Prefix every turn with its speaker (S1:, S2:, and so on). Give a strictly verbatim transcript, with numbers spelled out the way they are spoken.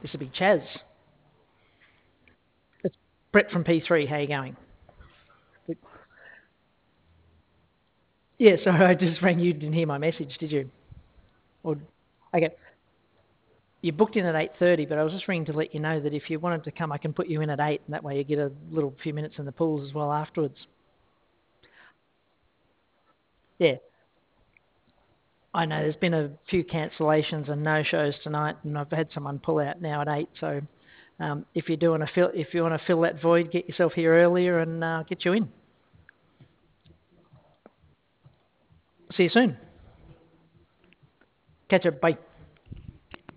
S1: This will be Chaz. It's Brett from P three. How you going? Yeah, sorry, I just rang you. Didn't hear my message, did you? Or okay, you booked in at eight thirty, but I was just ringing to let you know that if you wanted to come, I can put you in at eight, and that way you get a little few minutes in the pools as well afterwards. Yeah, I know there's been a few cancellations and no shows tonight, and I've had someone pull out now at eight. So um, if you're doing a fill, if you want to fill that void, get yourself here earlier and uh, get you in. See you soon. Catch up. Bye.